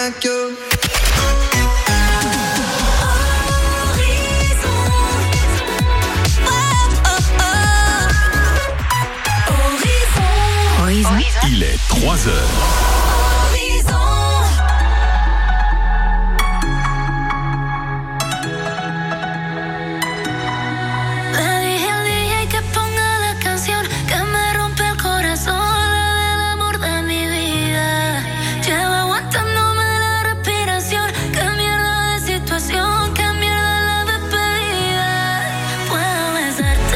like you. Il est 3 heures.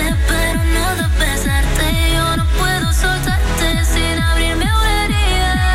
Puedo soltarte sin abrirme herida.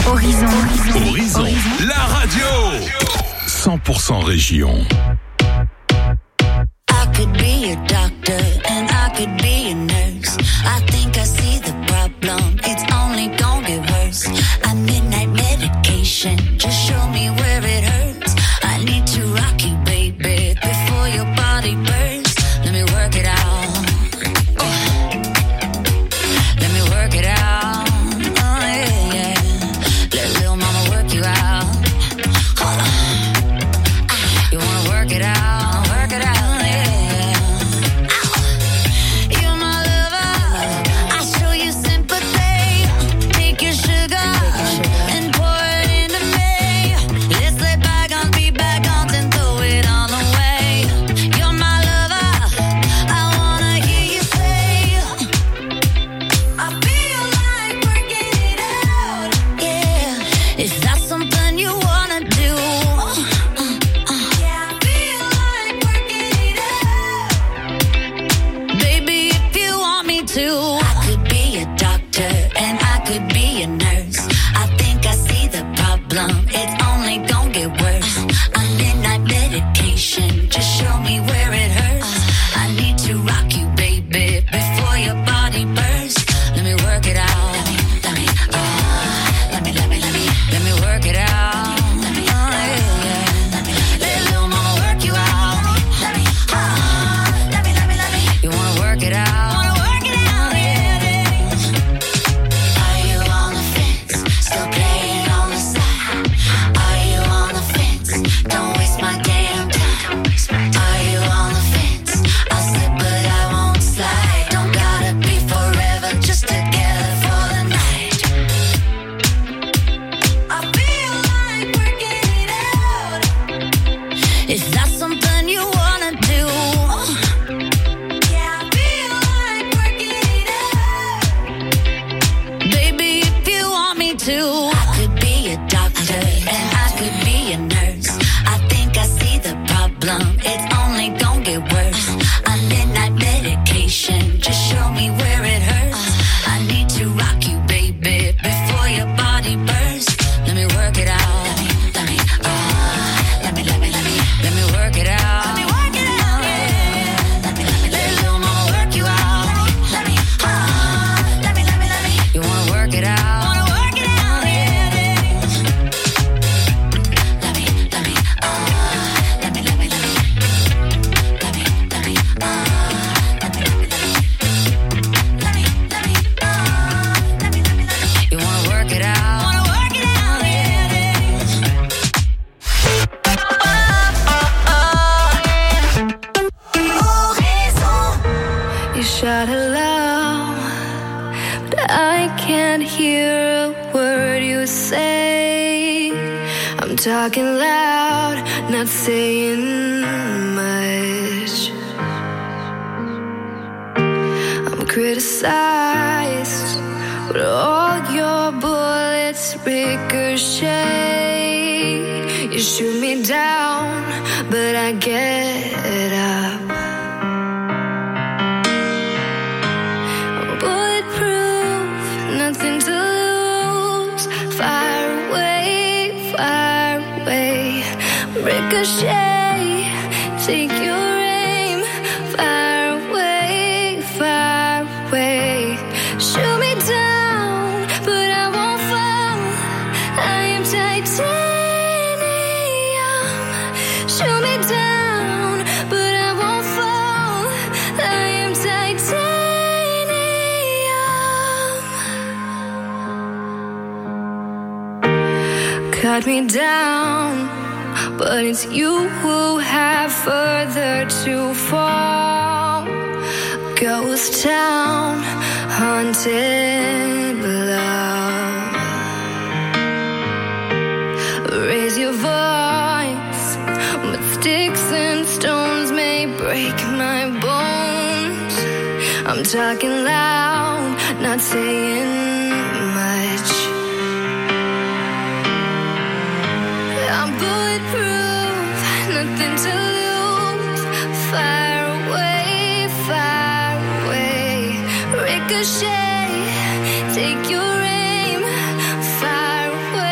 Horizon. Horizon, la radio 100% région. I could be a doctor and I could be a nurse. I think I see the problem, it's only gonna get worse. I midnight medication, just show me where it hurts. I need to rock you, baby, before your body bursts. Let me work it out. Let me work it out. Oh yeah, yeah. Let little mama work you out. Hold on. You wanna work it out? Work it out. Talking loud, not saying much. I'm criticized, but all your bullets ricochet. You shoot me down, but I get up. I'm bulletproof, nothing to lose. Fire away, fire away. Ricochet, take your aim. Fire away, fire away. Shoot me down, but I won't fall. I am titanium. Shoot me down, but I won't fall. I am titanium. Cut me down, but it's you who have further to fall. Ghost town, haunted love. Raise your voice, but sticks and stones may break my bones. I'm talking loud, not saying much. I'm bulletproof, nothing to lose. Fire away, fire away. Ricochet, take your aim. Fire away.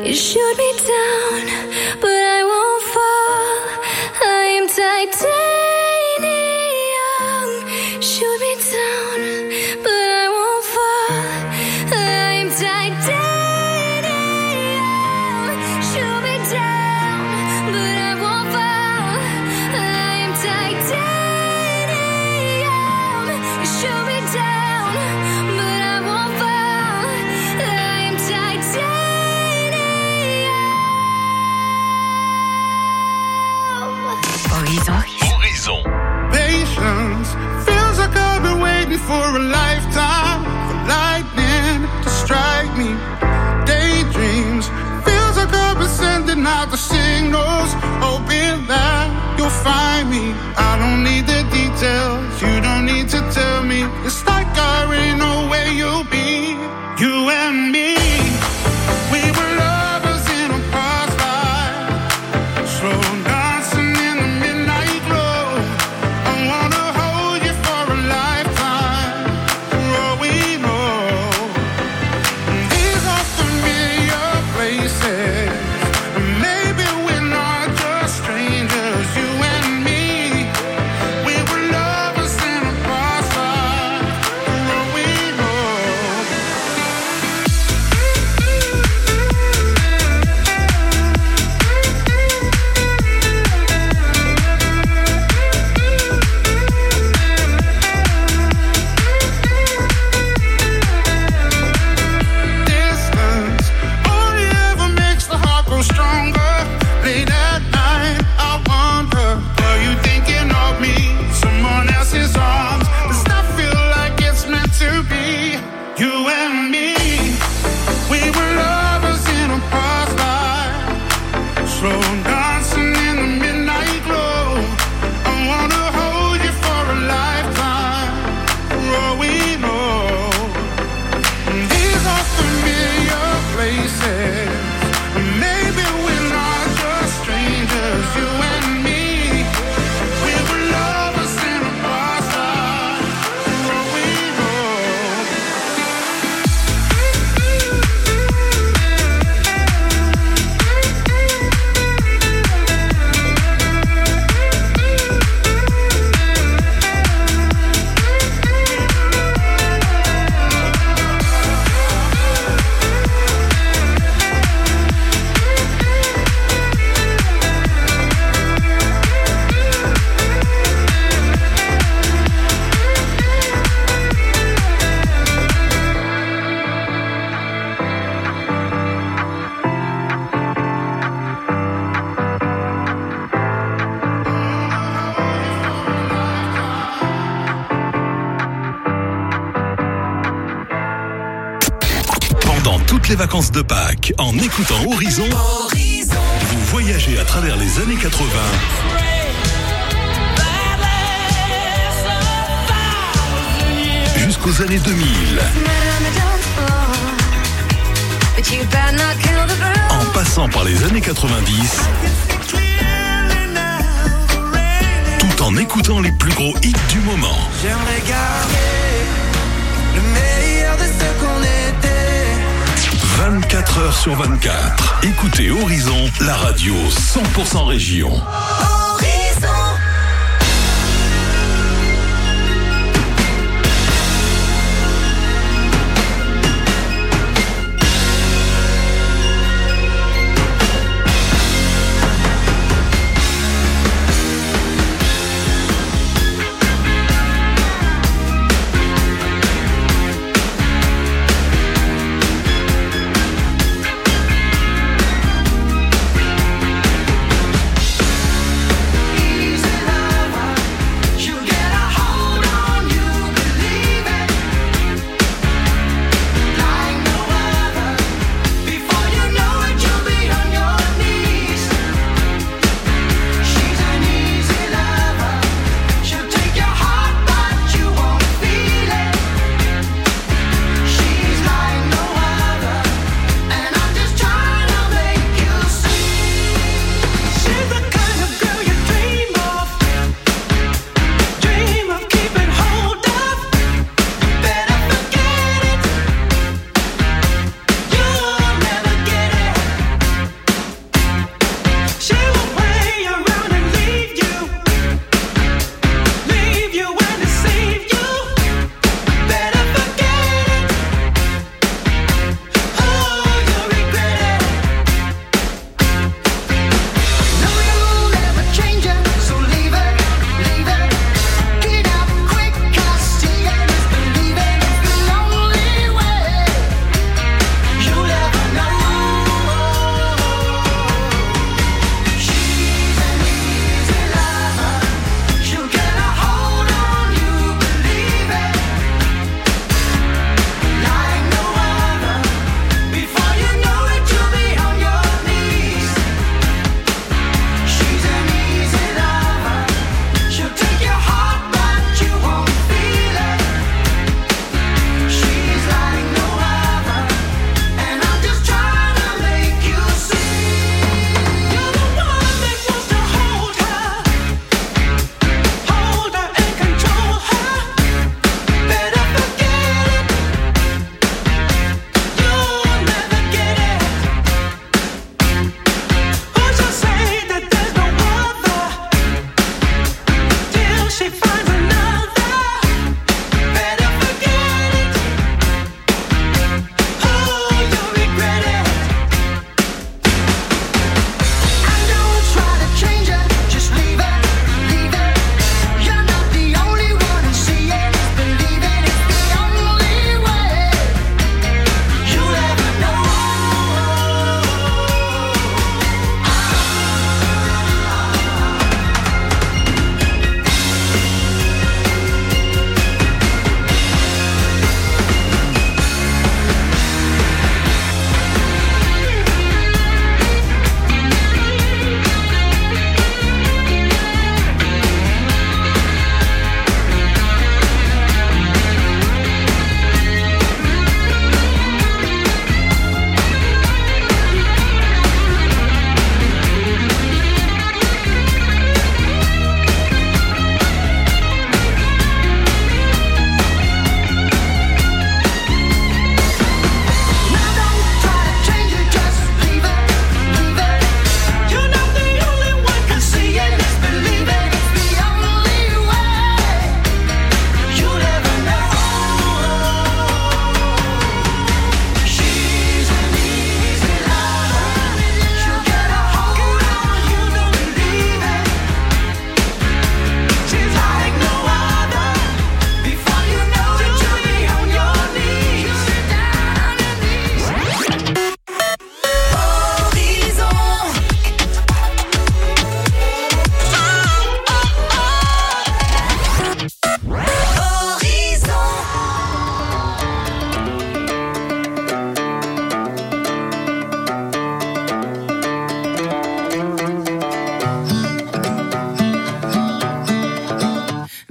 You shoot me down, but I won't fall. I am titanium. Shoot me down, but I won't fall. I am titanium. Shoot me down, but I won't fall. I am titanium. Shoot me down, but I won't fall. I am titanium. Horizon. Patience feels like I've been waiting for a lifetime for lightning to strike me. Daydreams feels like I've been sending out the signals, hoping that you'll find me. I don't need the details, you don't need to tell me. It's like I already know where you'll be. You and me, we were lovers in a past life, slow dancing in the midnight glow. I wanna hold you for a lifetime, for all we know. These are familiar places, maybe we're not just strangers. You and me, we were lovers in a past life, for all we know. Distance only ever makes the heart grow stronger. Late at night, I wonder, are you thinking of me? Someone else's arms. Does that feel like it's meant to be? You and me, we were lovers in a past life, slow dancing in the midnight glow. I wanna hold you for a lifetime, for all we know. These are familiar places, maybe we're not just strangers. You and me, we were lovers in a past life, for all we know. Pendant toutes les vacances de Pâques, en écoutant Horizon, vous voyagez à travers les années 80 jusqu'aux années 2000, en passant par les années 90, tout en écoutant les plus gros hits du moment. J'aimerais garder le meilleur de ce qu'on était. 24 heures sur 24. Écoutez Horizon, la radio 100% région. Easy.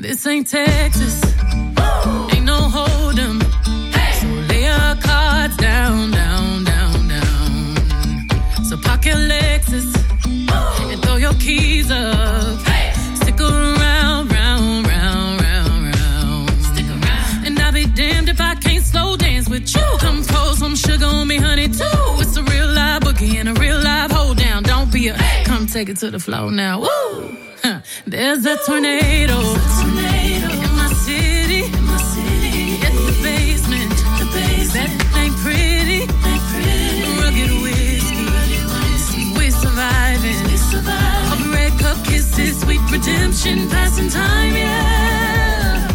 This ain't Texas. Ain't no hold'em. So lay your cards down, down, down, down. So park your Lexus and throw your keys up. Stick around, round, round, round, round. Stick around. And I'll be damned if I can't slow dance with you. Come pour some sugar on me, honey, too. It's a real live boogie and a real live hold down. Don't be a come take it to the floor now. Woo! There's a tornado. In my city. At the basement. That ain't pretty. Rugged whiskey. We're surviving. All the red cup kisses, sweet redemption, passing time, yeah.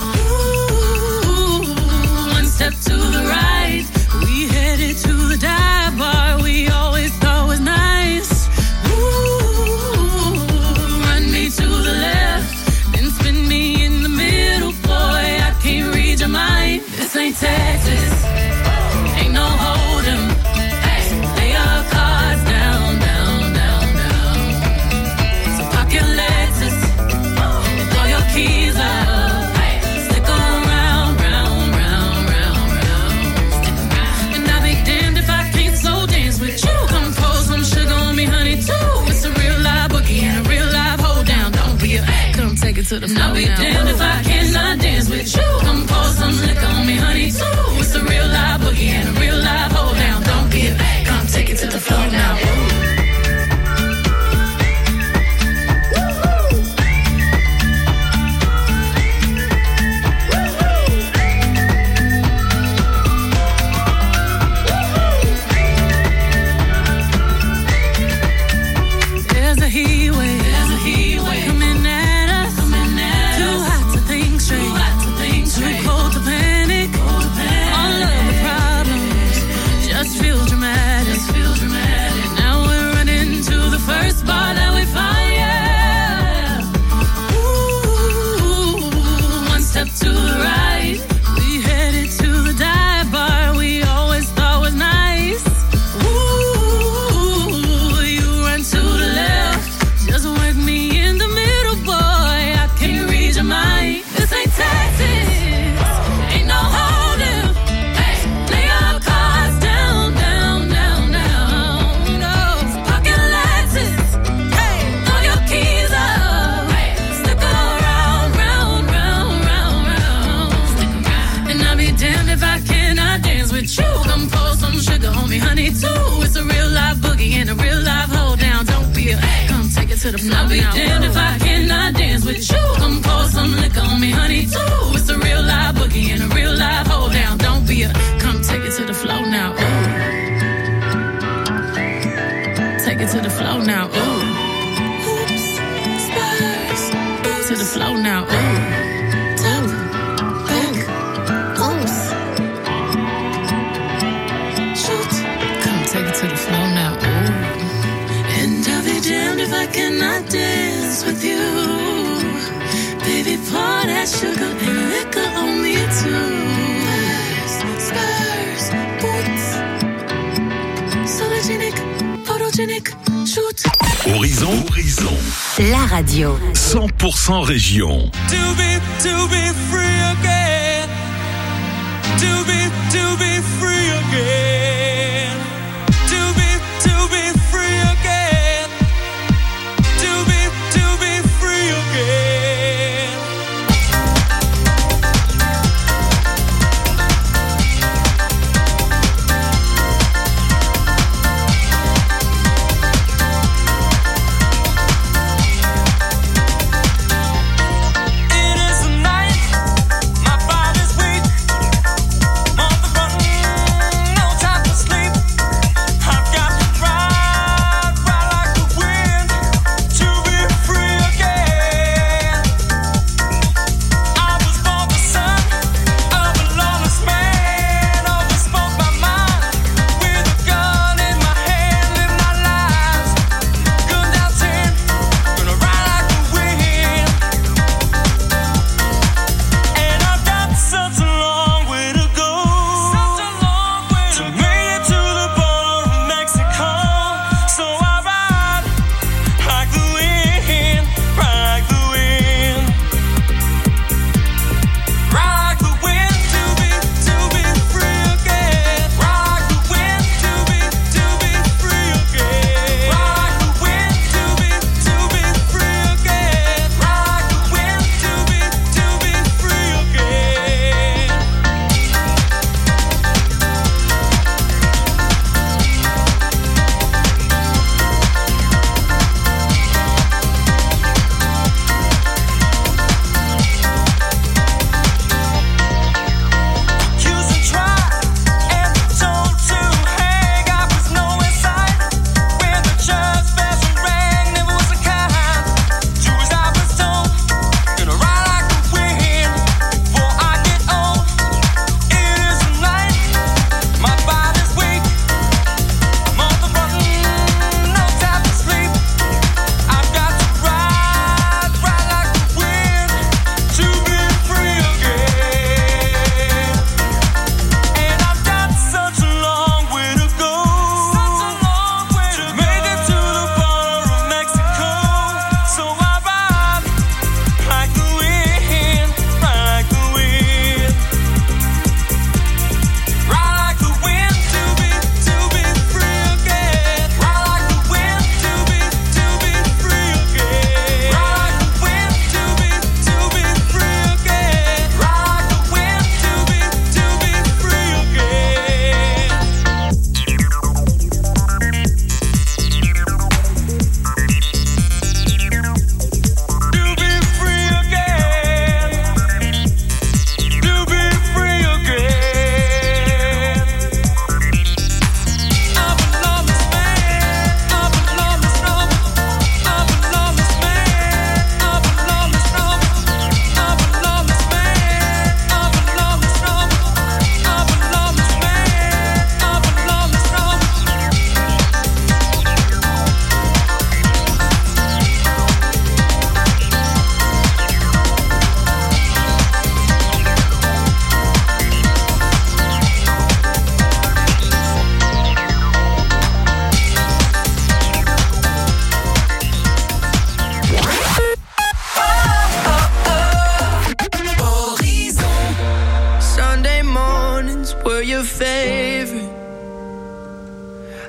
Ooh, one step to the right. We headed to the dive bar we always thought was nice. To the left, then spin me in the middle, boy, I can't read your mind. This ain't Texas, ain't no hold'em. So lay your cards down, down, down, down. So park your Lexus and throw your keys up. Stick around, round, round, round, round. And I'll be damned if I can't slow dance with you. Come pour some sugar on me, honey, too. It's a real live boogie and a real live hold down. Come take it to the floor. I'll be damned if I cannot dance with you. Come pour some liquor on me, honey, too. It's a real live boogie and a real live hold down. Don't be a come take it to the floor now. There's a heat wave. Coming at us. Too hot to think straight. Too cold to panic. All of the problems just feel dramatic. Now we're running to the first bar that we find, yeah. Ooh, one step to the right. We headed to the dive bar we always thought was nice. Ooh, you run to the left. Just work me in the middle, boy. I can't read your mind. This ain't Texas. Ain't no hold'em. Lay your cards down, down, down, down. No, pocket Lexus. Throw your keys up. Stick around, round, round, round, round. And I'll be damned if I cannot dance with you. Come pour some sugar on me, honey, too. It's a real live boogie and a real live hold down. Don't be a come take it to the floor. I'll be damned if I cannot dance with you. Come pour some liquor on me, honey, too. It's a real live boogie and a real live hold down. Don't be a come take it to the floor now. Ooh. Take it to the floor now. Ooh. Oops, spurs. To the floor now. Ooh. Top, back, oops. Shoot. Come take it to the floor now. Ooh. And I'll be damned if I cannot dance with you. Baby, pour that sugar and liquor on me too. Spurs, boots. Sologenic, photogenic, shoot. Horizon. La radio. 100% région. To be free again. To be free again. To be free again. To be free again. It is a night, my body's weak. On the run, no time to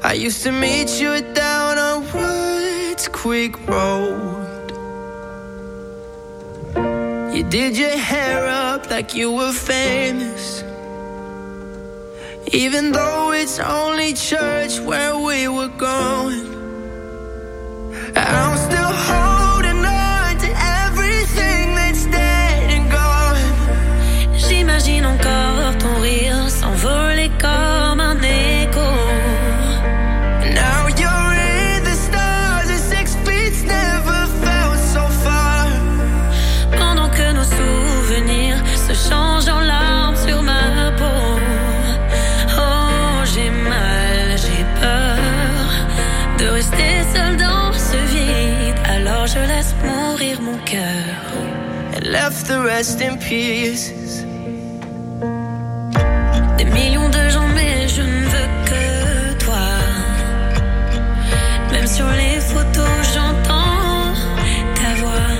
I used to meet you down on Woods Creek Road. You did your hair up like you were famous, even though it's only church where we were going. I'm still holding on to everything that's dead and gone. J'imagine encore ton rire s'envoler comme un écho. Now you're in the stars and 6 feet never felt so far. Pendant que nos souvenirs se changent en larmes sur ma peau. Oh, j'ai mal, j'ai peur de rester seule dans ce vide. Alors je laisse mourir mon cœur. And left the rest in pieces. Des millions de gens, mais je ne veux que toi. Même sur les photos, j'entends ta voix.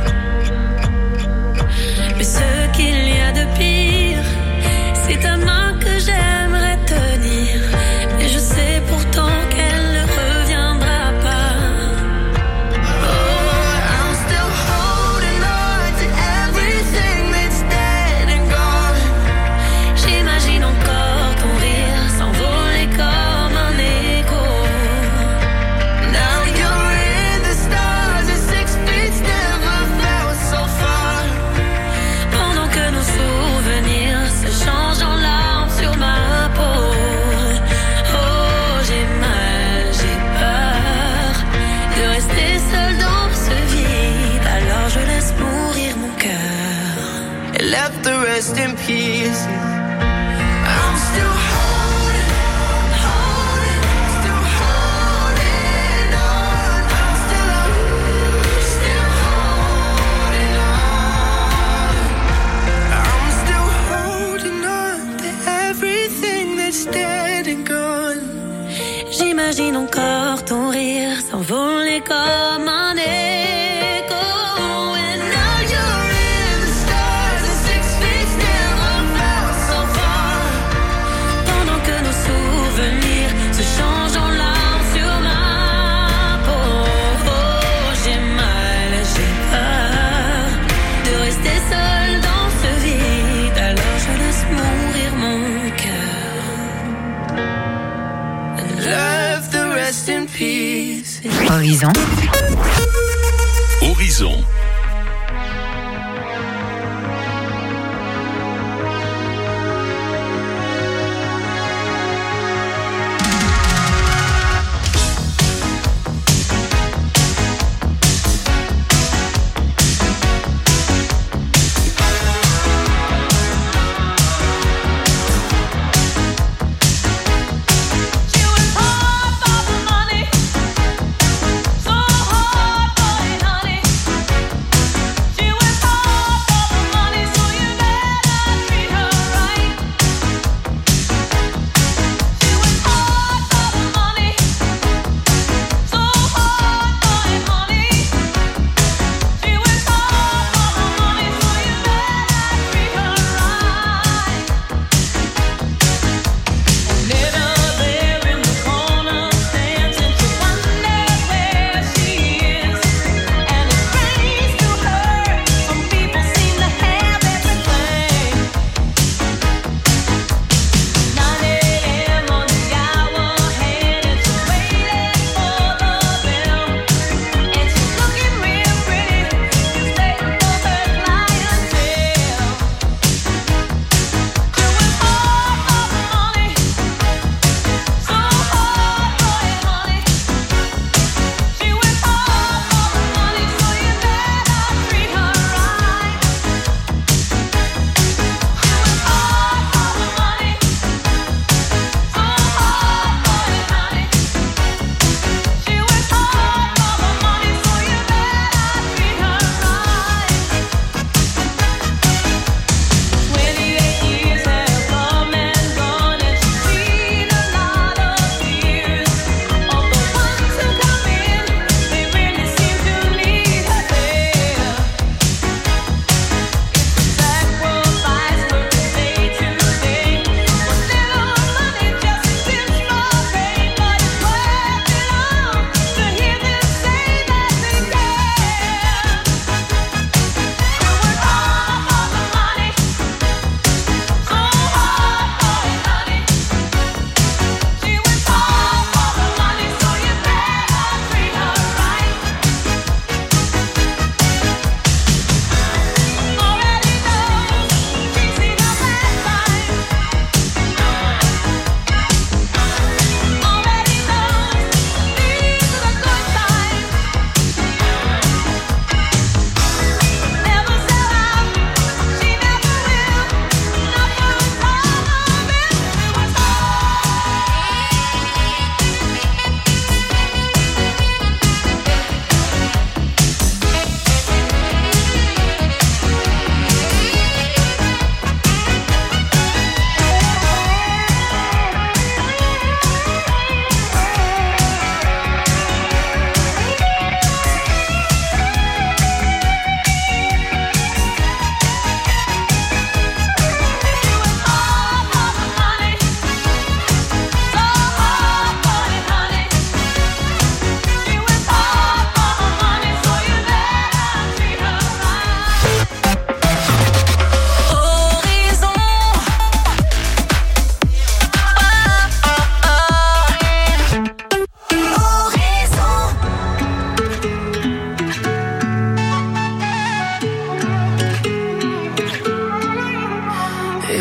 Mais ce qu'il y a de pire, c'est ta main que j'aimerais tenir. Mais je sais pourtant qu'elle ne reviendra pas. Oh, I'm still holding on to everything that's dead and gone. J'imagine encore ton rire s'envoler comme un écho. Now you're in the stars and 6 feet never felt so far. Pendant que nos souvenirs se changent en larmes sur ma peau. Oh, j'ai mal, j'ai peur de rester seule dans ce vide. Alors je laisse mourir mon cœur. And left the rest in pieces. I'm still holding on. Still holding on. I'm still holding on. I'm still holding on to everything that's dead and gone. J'imagine encore ton rire s'envoler comme un écho. And now you're in the stars and 6 feet never felt so far. Pendant que nos souvenirs se changent en larmes sur ma peau. Oh, j'ai mal, j'ai peur de rester seule dans ce vide. Alors je laisse mourir mon cœur. And Left the rest in peace. Horizon. Horizon. You was hard for the money, so hard for it, honey.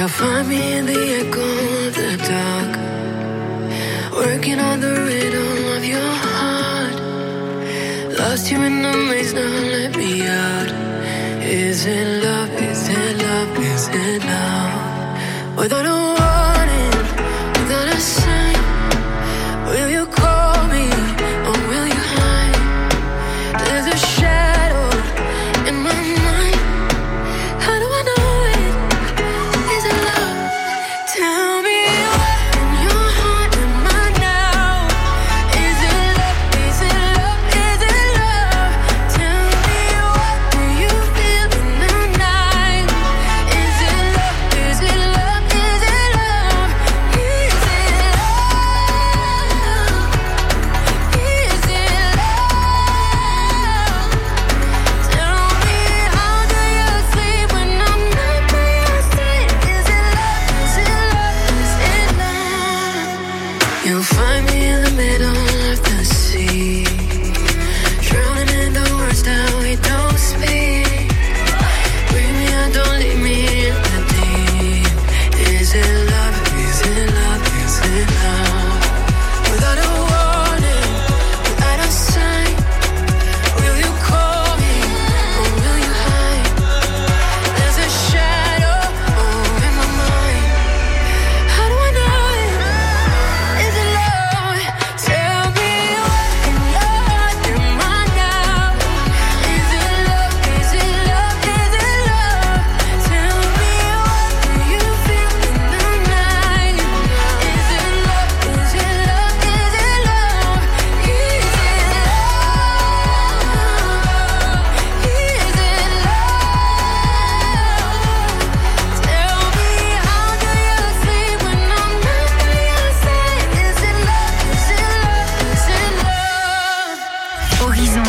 You'll find me in the echo of the dark, working on the rhythm of your heart. Lost you in the maze, now let me out. Is it love, is it love, is it love? Without a warning, without a sign, will you call me or will you hide? There's a shadow in my mind. How do I know it? Is it love? Tell me what in your heart am I now? Is it love? Is it love? Is it love? Tell me what do you feel in the night? Is it love? Is it love? Is it love? Is it love? Is it love? Tell me how do you sleep when I'm not by your side? Is it love? Is it love? Is it love? You'll find me in the middle of the sea, drowning in the words that we don't speak. Bring me out, don't leave me in the deep. Is it love? Is it love? Is it love? Without a warning, without a sign, will you call me or will you hide? There's a shadow in my mind. How do I know it? Is it love? Tell me what in your heart am I now? Is it love? Is it love? Is it love? Tell me what do you feel in the night? Is it love? Is it love? Is it love? Is it love? Is it love? Tell me how do you sleep when I'm not by your side? Is it love? Is it love? Is it love? Horizon.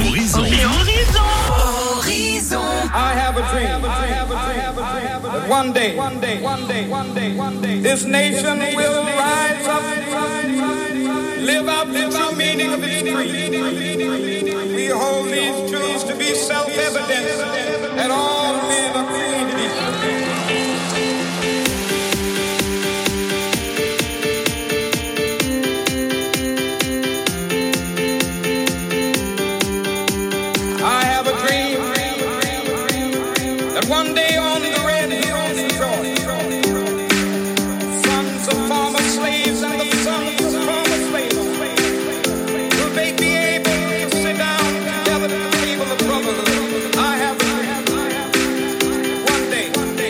I have a dream that one day this nation will rise up, live out the true meaning of its creed. We hold these truths to be self-evident, that all men are created equal. I have a dream that one day on the red hills of Georgia, sons of former slaves and the sons of former slaves will they be able to sit down together at the table of brotherhood. I have a dream. One day.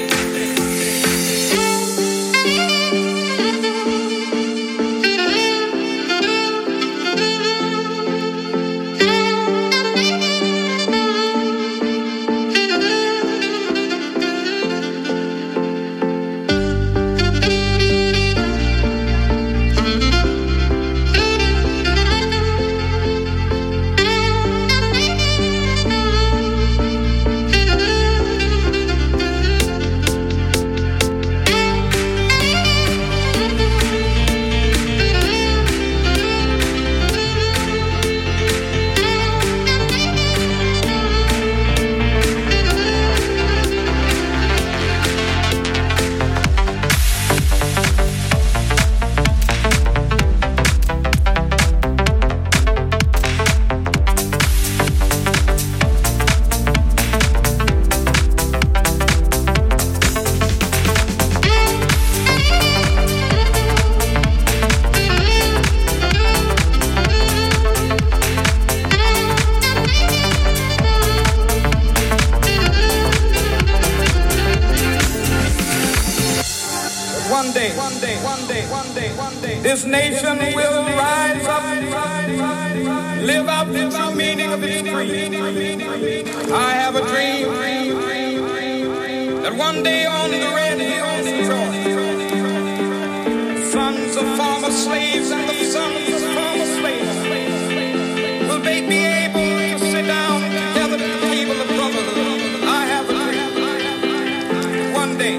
This nation will rise up, live out the true meaning of its creed. I have a dream that one day on the red hills of Georgia, sons of former slaves and the sons of former slaves will they be able to sit down together at the table of brotherhood. I have a dream. One day.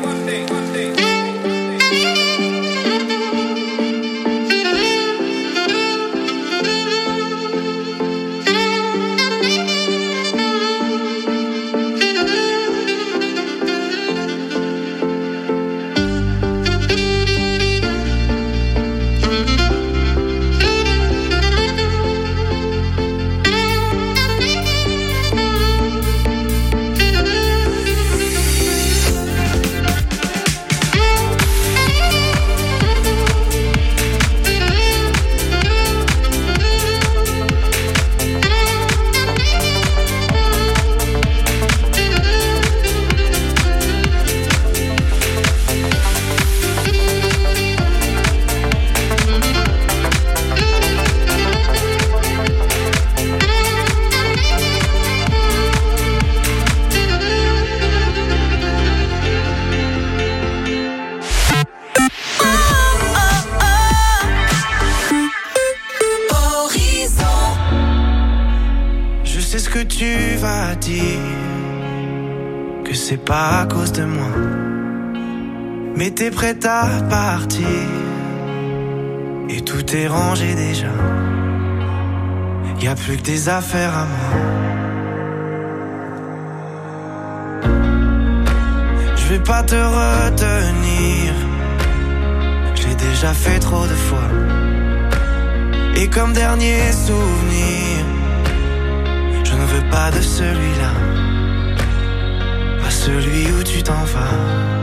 c'est pas à cause de moi. Mais t'es prête à partir et tout est rangé déjà. Y'a plus que des affaires à moi. Je vais pas te retenir, je l'ai déjà fait trop de fois. Et comme dernier souvenir, je ne veux pas de celui-là, pas celui où tu t'en vas.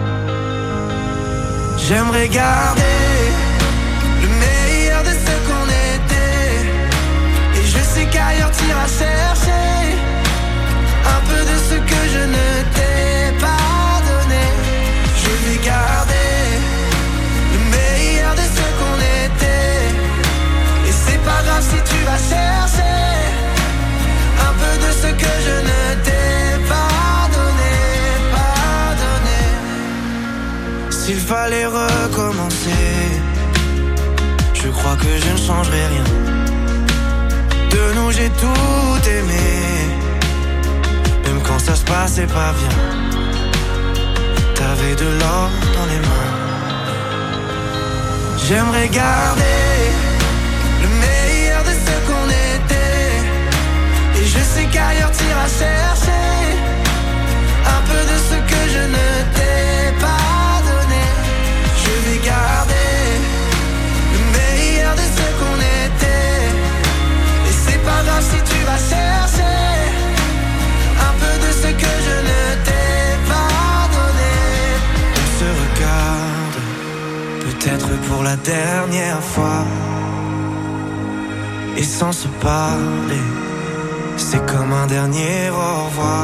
J'aimerais garder le meilleur de ce qu'on était, et je sais qu'ailleurs t'iras chercher un peu de ce que je ne t'ai pas donné. Je vais garder le meilleur de ce qu'on était, et c'est pas grave si tu vas chercher un peu de ce que je ne t'ai pas donné, pas donné. S'il fallait recommencer, je crois que je ne changerai rien. De nous j'ai tout aimé, même quand ça se passait pas bien. T'avais de l'or dans les mains. J'aimerais garder le meilleur de ce qu'on était, et je sais qu'ailleurs t'iras chercher un peu de ce que je ne t'ai pas donné. Je vais garder le meilleur de ce qu'on était, et c'est pas grave si tu vas chercher un peu de ce que je ne t'ai pas donné. On se regarde, peut-être pour la dernière fois, et sans se parler, c'est comme un dernier au revoir.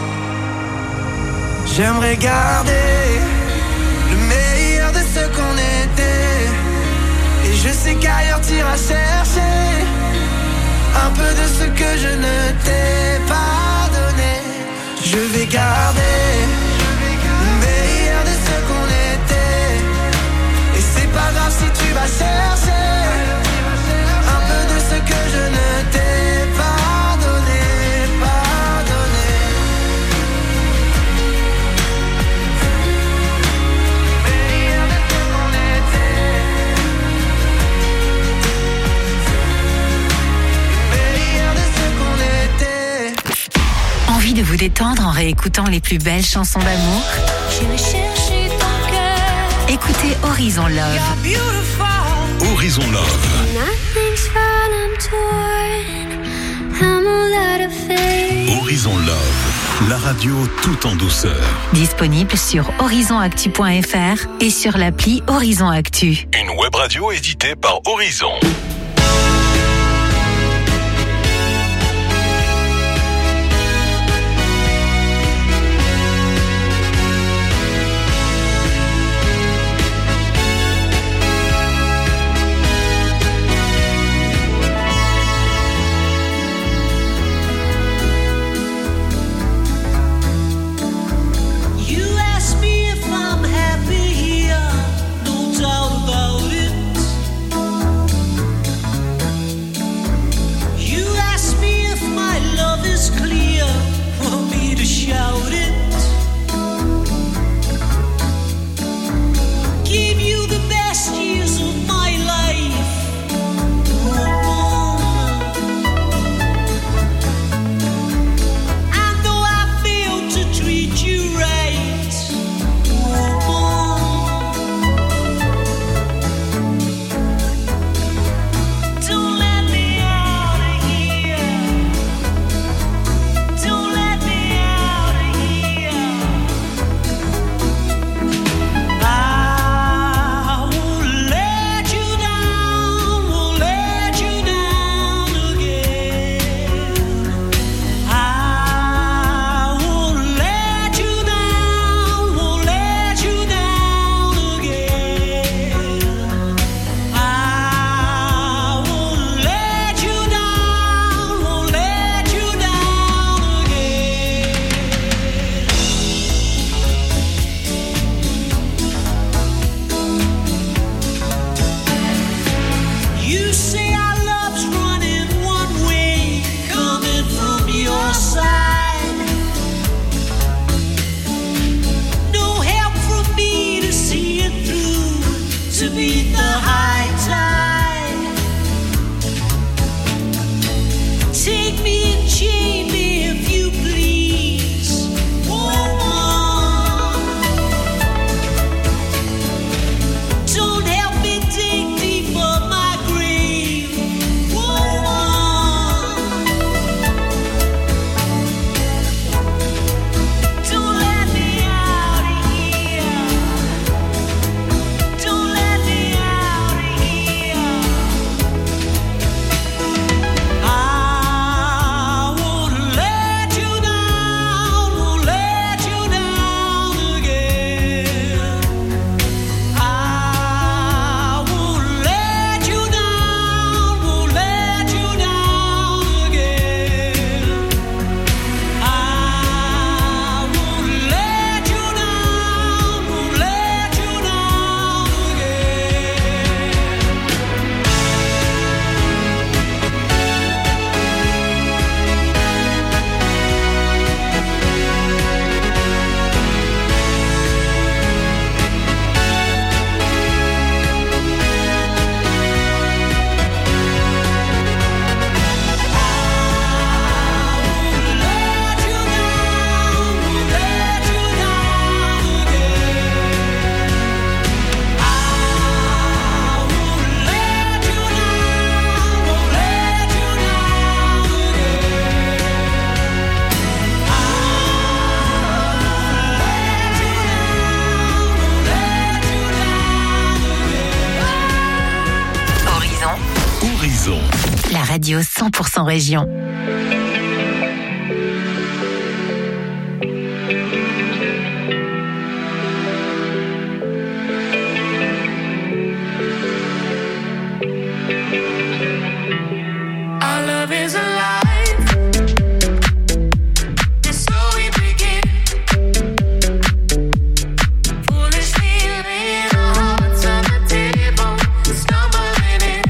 J'aimerais garder le meilleur de ce qu'on était, et je sais qu'ailleurs t'iras chercher un peu de ce que je ne t'ai pas donné. Je vais garder le meilleur de ce qu'on était, et c'est pas grave si tu vas chercher un peu de ce que je ne t'ai pas donné, pas donné. Meilleur de ce qu'on était, meilleur de ce qu'on était. Envie de vous détendre en réécoutant les plus belles chansons d'amour? J'irai chercher ton cœur. Écoutez Horizon Love. Horizon Love. Nothing's falling torn. I'm all out of faith. Horizon Love. La radio tout en douceur. Disponible sur horizonactu.fr et sur l'appli Horizon Actu. Une web radio éditée par Horizon. You ask me if I'm happy here, no doubt about it. Horizon. La radio 100% région. Our love is alive. And so we begin. Foolishly laying our hearts on the table, stumbling in.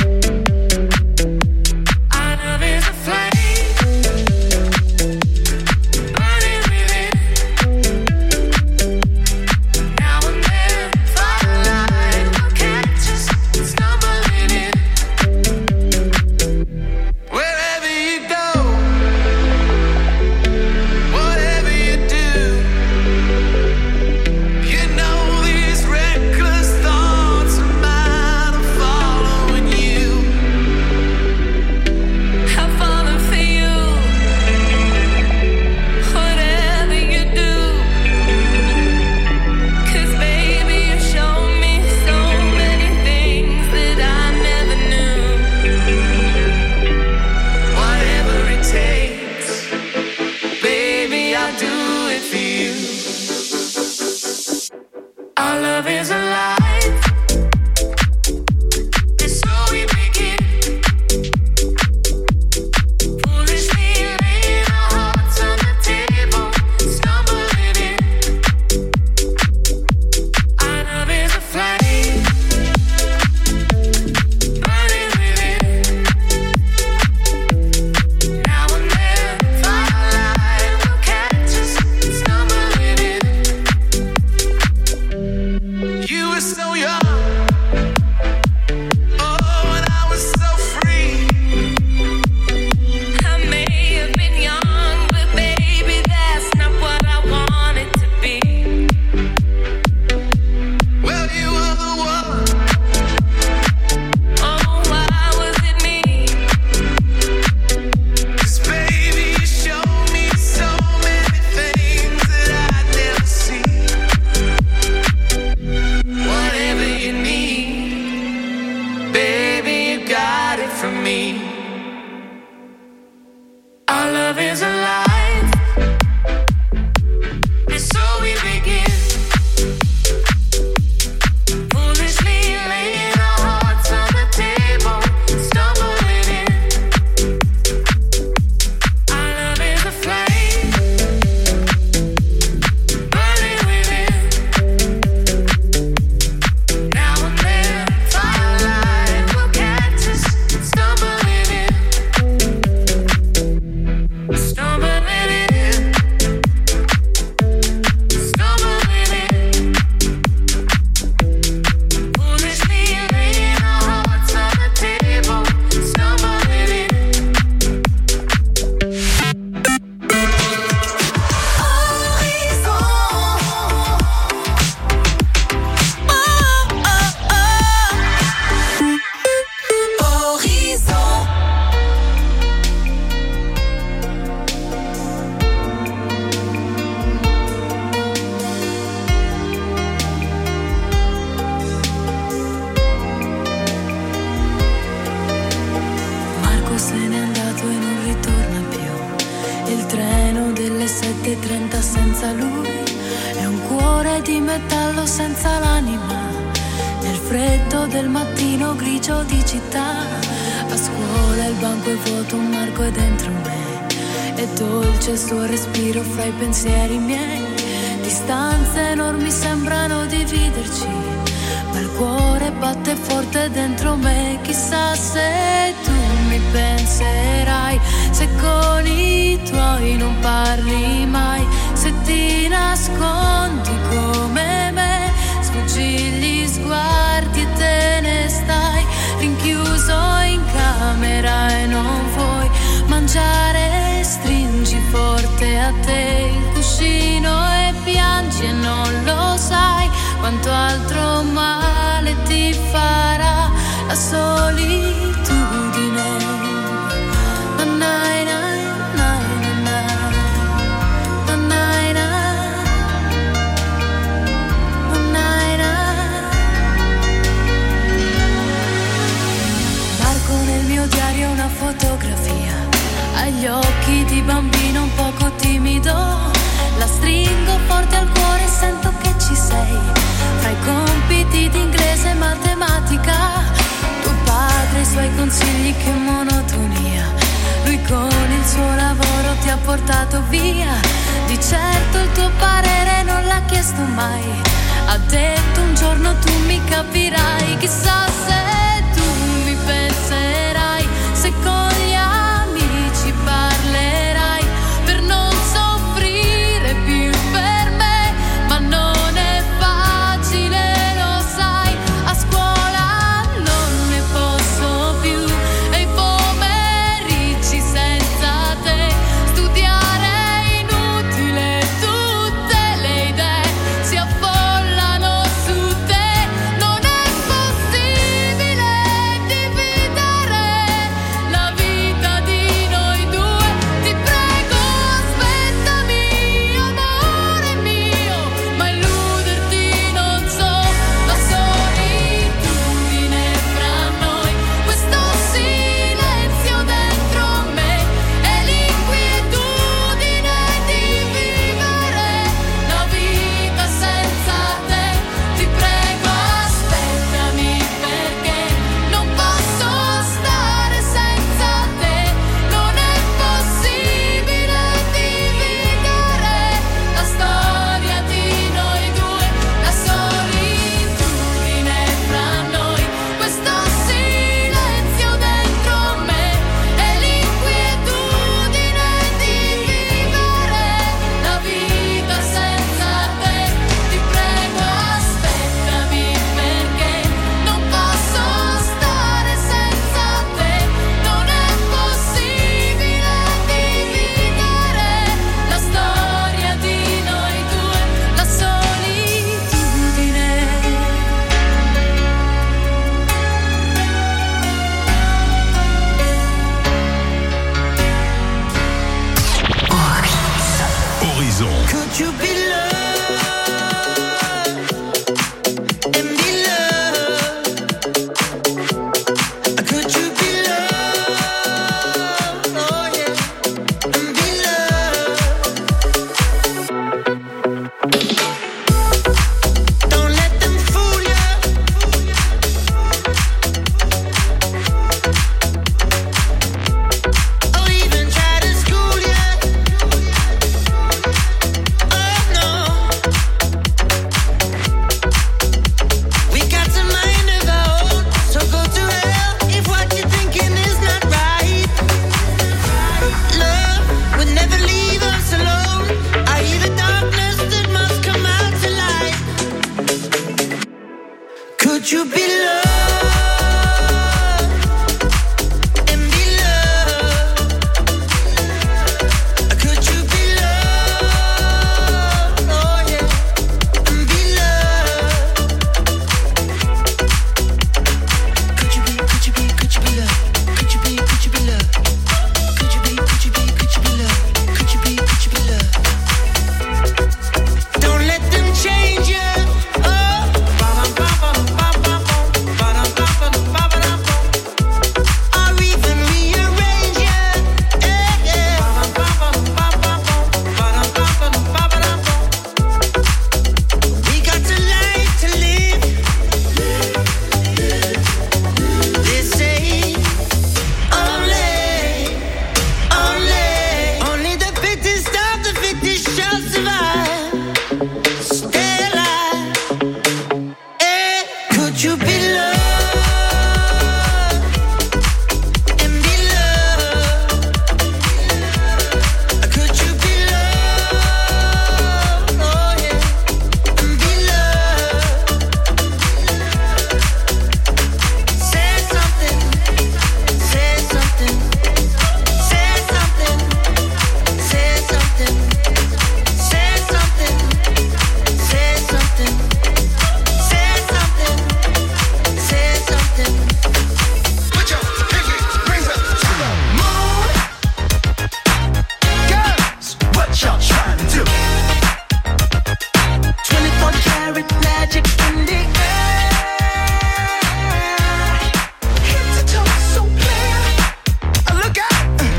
Our love is a flame, burning within. Now and then, firelight will catch us stumbling in. Wherever you go, whatever you do, you know these reckless thoughts of mine are following you. I've fallen for you. Whatever you do, 'cause baby you show me so many things that I never knew. Whatever it takes, baby, I'll do it for you. Our love is alive, and so we begin. Foolishly laying our hearts on the table, stumbling in. Our love is a flame, burning within. Now and then, firelight will catch us stumbling in. You were so young, oh, and I was so free. I may have been young, but baby that's not what I wanted to be. Well, you were the one. Oh, why was it me? 'Cause baby, you showed me so many things that I'd never see. Whatever you need, baby, you got it from me. Our love is alive, and so we begin. Foolishly laying our hearts on the table, stumbling in. Our love is a flame, burning within. Now and then, firelight will catch us stumbling in. Stumbling in. Stumbling in. Foolishly laying our hearts on the table, stumbling in. Marco se n'è andato e non ritorna più. Il treno delle 7:30 senza lui è un cuore di metallo senza l'anima. Nel freddo del mattino grigio di città, a scuola il banco è vuoto, un Marco è dentro me. È dolce il suo respiro fra i pensieri miei. Distanze enormi sembrano dividerci, ma il cuore batte forte dentro me. Chissà se tu mi penserai, se con i tuoi non parli mai, se ti nascondi come me, sfuggi gli sguardi e te ne stai rinchiuso in camera e non vuoi mangiare, stringi forte a te il cuscino e piangi e non lo sai quanto altro male ti farà la solitudine. Nanai, nai, nai, nanai. Nanai, nai. Nanai, nai. Marco nel portato via. Di certo il tuo parere non l'ha chiesto mai. Ha detto un giorno tu mi capirai. Chissà se tu mi penserai, se con gli amici parlerai, per non soffrire più per me. Ma non è facile, lo sai, a scuola non ne posso più. E i pomeriggi senza te, studiare è inutile, tutte le idee si affollano su te. Non è possibile dividere la vita di noi due. Ti prego aspettami, amore mio, ma illuderti non so. La solitudine fra noi, questo silenzio dentro me, e l'inquietudine di vivere la vita senza te. Ti prego aspettami, perché non posso stare senza te. Non è possibile dividere la storia di noi due. La solitudine fra noi, questo silenzio dentro me, e l'inquietudine di vivere la vita senza te. Ti prego aspettami, perché non posso stare senza te. Non è possibile dividere la storia di noi due. La solitudine. Horizon. Could you be loved and be loved? Could you be loved, oh yeah, and be loved? Don't let them fool you. Or even try to school you. Oh no, we got a mind of our own, so go to hell if what you're thinking is not right. Love would never leave us alone. I hear the darkness that must come out to light. Could you be loved and be loved? Could you be loved, oh yeah, and be loved? Could you be loved? Could you be loved? Could you be loved? Could you be loved? Could you be loved? Don't let them change you. Oh, or even rearrange you. We got a life to live. They say only the fittest of the fittest shall survive. Stay alive. Could you be loved and be loved? Could you be loved, oh yeah, and be loved? Say something, say something, say something, say something, say something, say something, say something, say something. Put your pinky rings up to the moon. Girls, what y'all trying to do? 24 karat magic in the air. Head to toe so clear. Look out.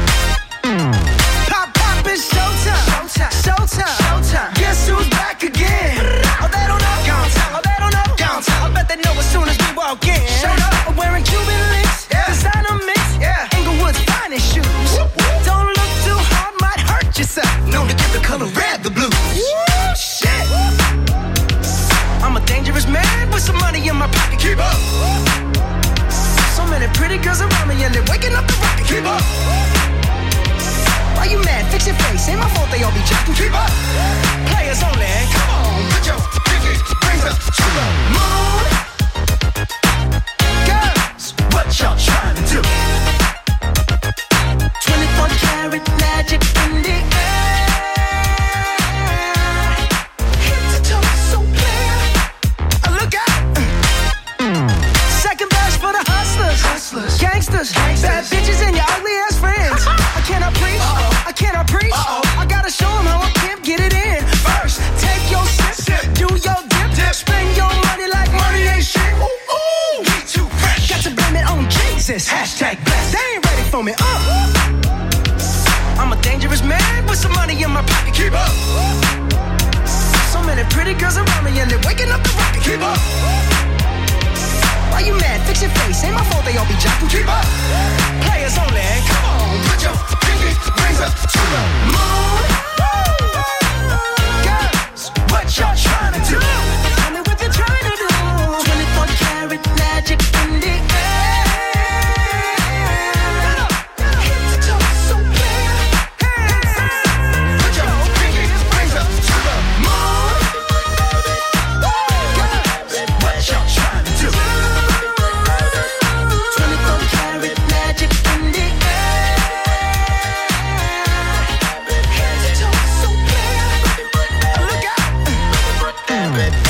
Pop, pop, it's showtime. Showtime. Guess who's back again? Oh, they don't know. Oh, they don't know. I bet they know as soon as we walk in. I'm wearing Cuban links, designer mix, Inglewood's finest shoes. Don't look too hard, might hurt yourself. my pocket. Keep up. So many pretty girls around me and they're waking up the rocket. Keep up. Why you mad? Fix your face. Ain't my fault they all be jacking. Keep up. Players only. Come on, put your pinky rings up to the moon. Girls, what y'all trying to do? 24 karat magic in the air. Head to toe so clear. Look out. Second verse for the hustlers, gangsters, bad bitches and your ugly ass friends. I cannot preach, I cannot preach. I gotta show them how I can't get it in. First, take your sip, do your dip, spend your money like money ain't shit. Ooh, ooh, we too fresh. Got to blame it on Jesus. Hashtag blessed. They ain't ready for me. I'm a dangerous man with some money in my pocket. Keep up. So many pretty girls around me and they're waking up the rocket. Keep up. Why you mad? Fix your face. Ain't my fault they all be jacking. Keep up. Players only. Come on, put your pinky rings up to the moon. Girls, what y'all